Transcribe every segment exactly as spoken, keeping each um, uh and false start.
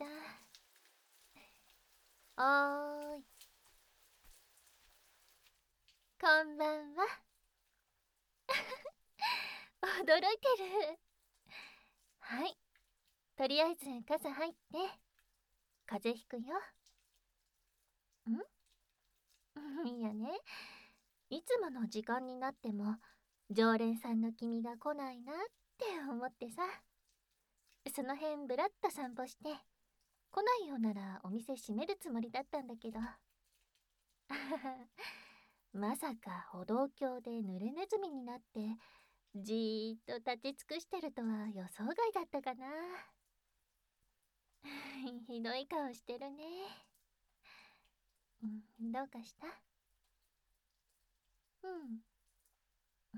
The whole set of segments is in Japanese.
した。おーい。こんばんは。驚いてる。はい。とりあえず傘入って。風邪ひくよ。んいやね。いつもの時間になっても、常連さんの君が来ないなって思ってさ。その辺ぶらっと散歩して、来ないようならお店閉めるつもりだったんだけど。まさか歩道橋で濡れネズミになって、じーっと立ち尽くしてるとは予想外だったかな。ひどい顔してるね。うん、どうかした？うん。うん。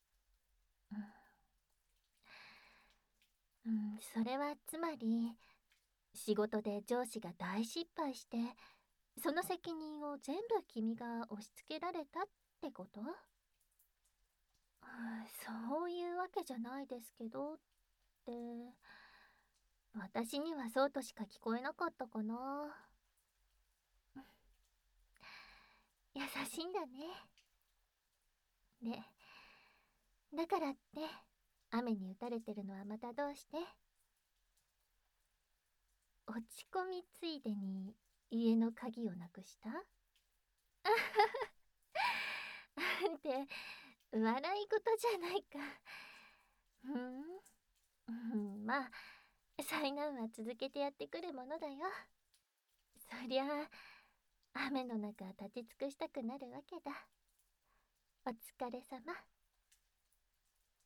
うん、それはつまり、仕事で上司が大失敗して、その責任を全部君が押し付けられたってこと？はあ、そういうわけじゃないですけどって、私にはそうとしか聞こえなかったかな。優しいんだね。で、だからって雨に打たれてるのはまたどうして？落ち込みついでに家の鍵をなくした？って笑い事じゃないか。ふん、うん、まあ災難は続けてやってくるものだよ。そりゃあ雨の中立ち尽くしたくなるわけだ。お疲れ様。うん、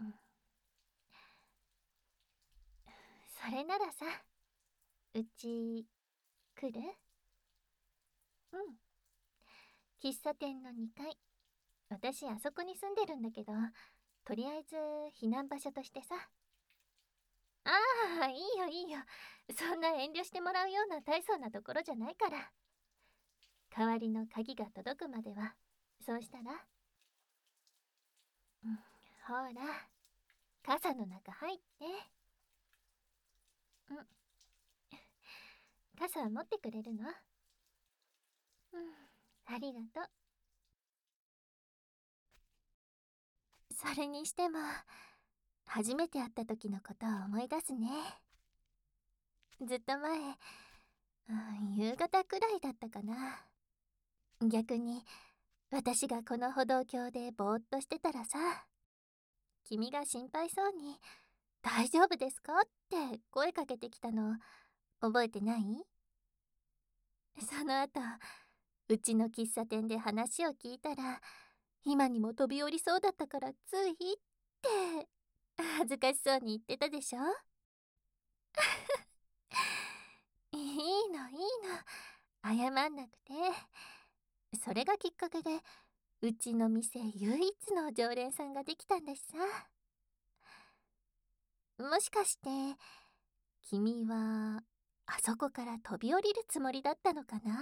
それならさ、うち来る？うん、喫茶店のにかい。私あそこに住んでるんだけど、とりあえず避難場所としてさ。ああ、いいよいいよ。そんな遠慮してもらうような大層なところじゃないから。代わりの鍵が届くまでは、そうしたら。うん、ほら、傘の中入って。うん、傘持ってくれるの？うん、ありがとう。それにしても、初めて会った時のことを思い出すね。ずっと前、うん、夕方くらいだったかな。逆に、私がこの歩道橋でぼーっとしてたらさ、君が心配そうに、大丈夫ですかって声かけてきたの、覚えてない？その後、うちの喫茶店で話を聞いたら、今にも飛び降りそうだったからついって、恥ずかしそうに言ってたでしょ？いいのいいの。謝んなくて。それがきっかけで、うちの店唯一の常連さんができたんだしさ。もしかして、君は、あそこから飛び降りるつもりだったのかな？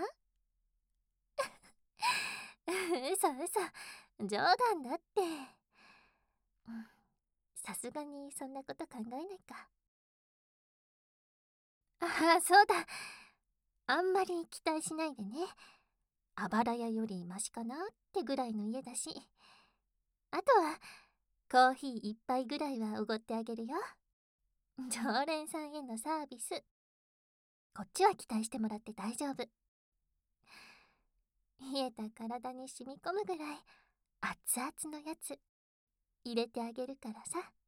嘘嘘。冗談だって。うん、さすがにそんなこと考えないか。ああ、そうだ。あんまり期待しないでね。あばら屋よりマシかなってぐらいの家だし。あとは、コーヒー一杯ぐらいはおごってあげるよ。常連さんへのサービス。こっちは期待してもらって大丈夫。冷えた体に染み込むぐらい熱々のやつ入れてあげるからさ。